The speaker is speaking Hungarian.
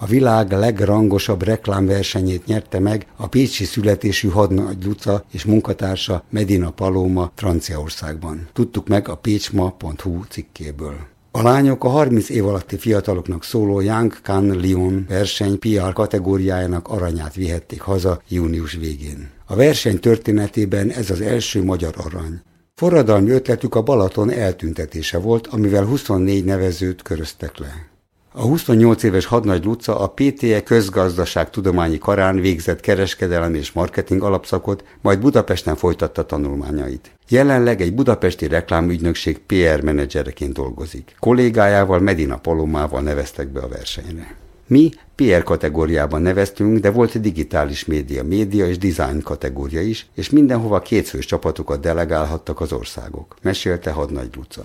A világ legrangosabb reklámversenyét nyerte meg a pécsi születésű Hadnagy Luca és munkatársa Medina Paloma Franciaországban. Tudtuk meg a pécsma.hu cikkéből. A lányok a 30 év alatti fiataloknak szóló Young Can Lyon verseny PR kategóriájának aranyát vihették haza június végén. A verseny történetében ez az első magyar arany. Forradalmi ötletük a Balaton eltüntetése volt, amivel 24 nevezőt köröztek le. A 28 éves Hadnagy Luca a PTE közgazdaságtudományi karán végzett kereskedelem és marketing alapszakot, majd Budapesten folytatta tanulmányait. Jelenleg egy budapesti reklámügynökség PR menedzsereként dolgozik. Kollégájával, Medina Palomával neveztek be a versenyre. Mi PR kategóriában neveztünk, de volt digitális média és design kategória is, és mindenhova kétfős csapatokat delegálhattak az országok, mesélte Hadnagy Luca.